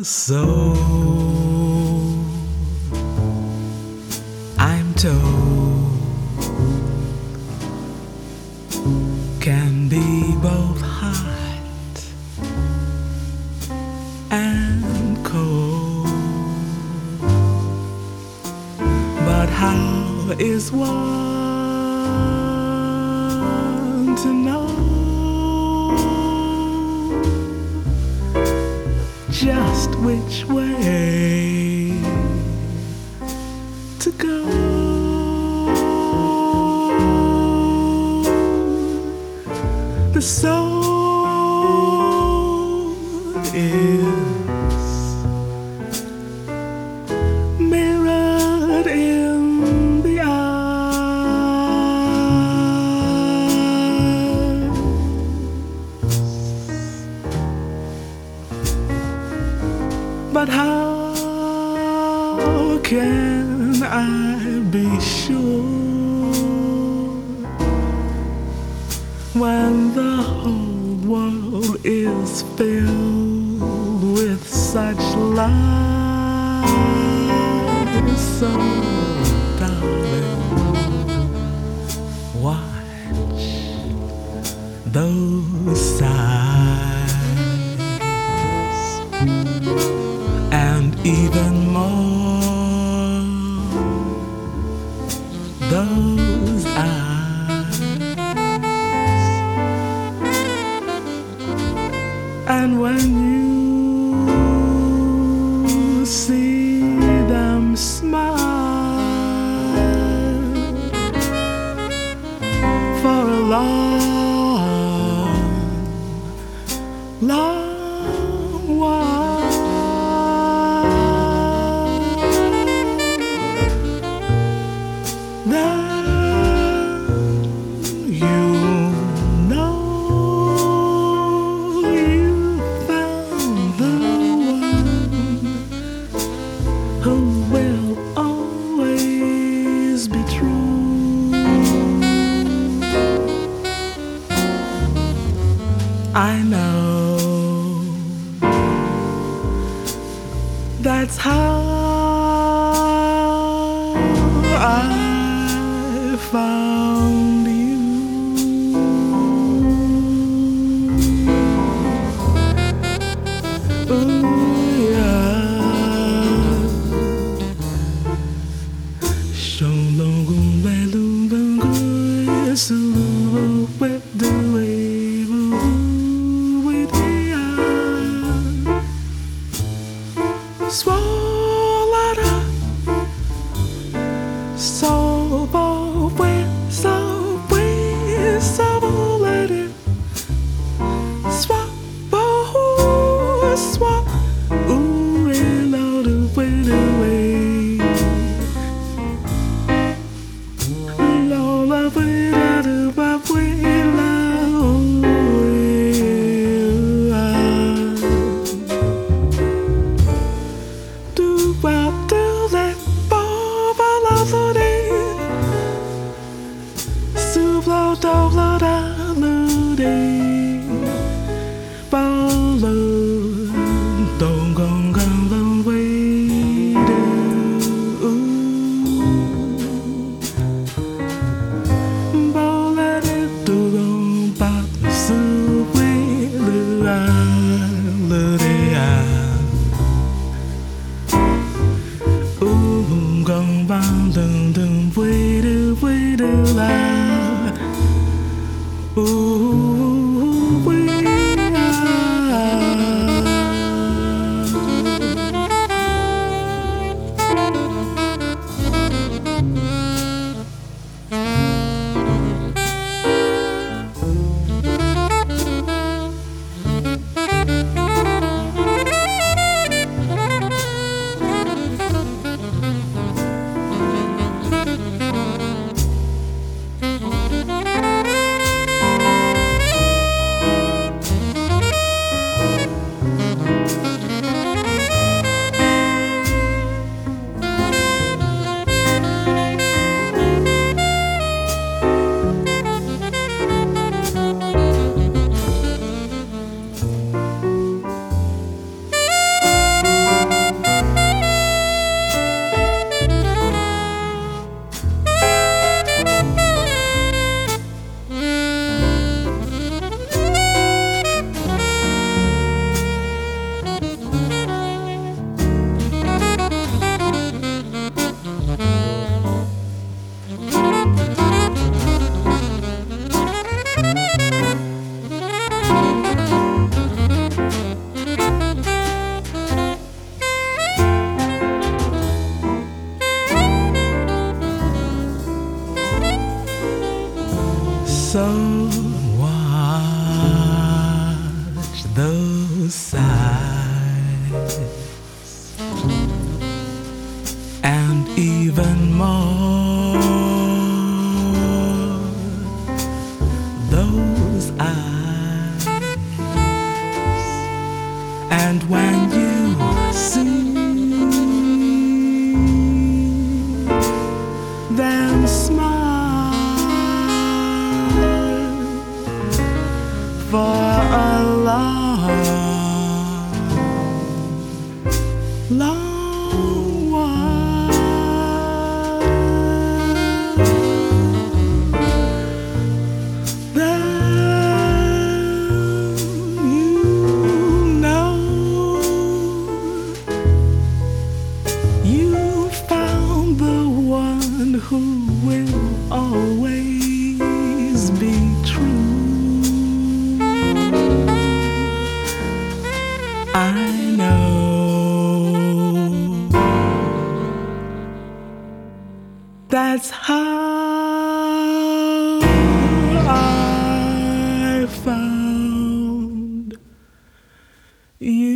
So I'm told can be both hot and cold, but how is one to know just which way to go? The soul is mirrored in the eyes, but how can I be sure when the whole world is filled with such lies? So, darling, watch those signs, and even more, those eyes. And when you see them smile for a long, long while, then you know you found the one who will always be true. I know that's how I found you. Ooh, yeah. Swallowed up, so let it swap, swap, ooh, reload away, Lola, way, do well, do let Boba Sublo, doblo, da, lude, bolo, don't go, gong, way, do, let it do, but so way, gong bang dum dum way do la. Ooh, we So watch those sights, and even more those eyes. And when you see them smile for a long, long while, then you know you found the one who will always be true. I know that's how I found you.